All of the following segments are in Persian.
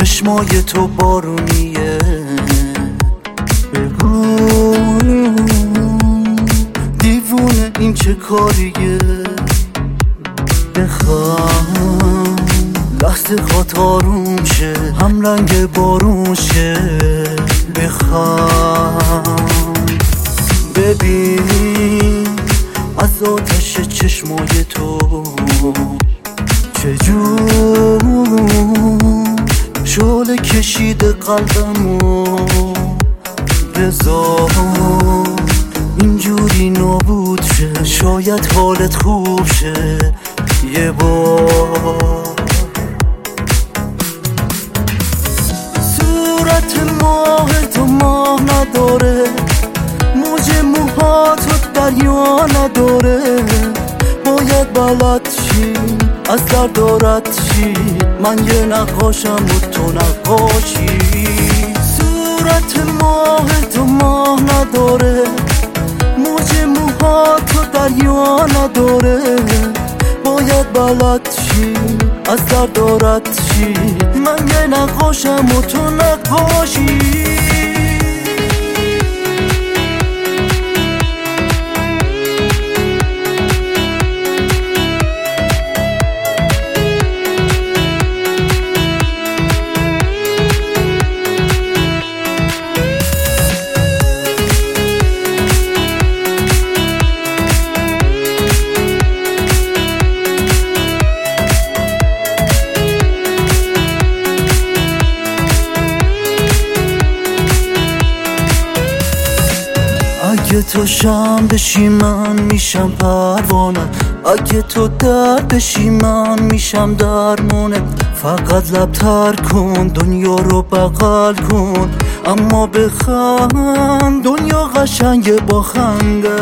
چشمای تو بارونیه، بگو دیوونه این چه کاریه، بخوام لحظه خواد آروم شه، هم رنگ بارون شه، بخوام ببین از آتش چشمای تو چجور شعله کشیده قلبمو، بذار اینجوری نابود شه، شاید حالت خوب شه یه بار. صورت ماه تو ماه نداره، موج موهاتو دریا نداره، باید بلد شی از دردارت شی، من یه نقاشم و تو نقاشی. صورت ماه تو ماه نداره، موج موهاتو دریا نداره، باید بلد شی از دردارت شی، من یه نقاشم و تو نقاشی. اگه تو شم بشی من میشم پروانه، اگه تو درد بشی من میشم درمونه، فقط لبتر کن دنیا رو بغل کن، اما بخند دنیا قشنگه با خنده.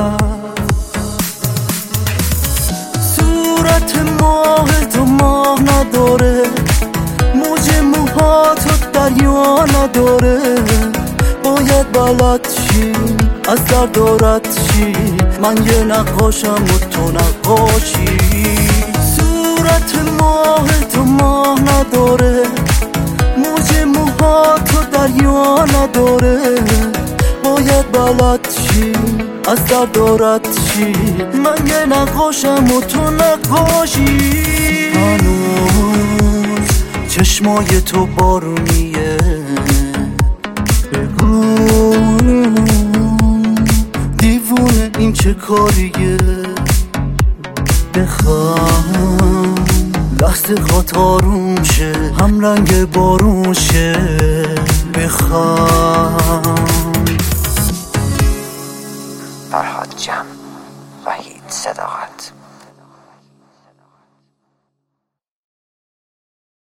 صورت ماه تو ماه نداره، موج موهاتو دریا نداره، باید بلد شی از دردارت شی، من یه نقاشم و تو نقاشی. صورت ماه تو ماه نداره، موج موهاتو دریا نداره، باید بلد شی از دردارت شی، من یه نقاشم و تو نقاشی. هنوز چشمای تو بارونیه، بگو دیوونه این چه کاریه، بخوام لحظه خواد آروم شه، هم رنگ بارون شه،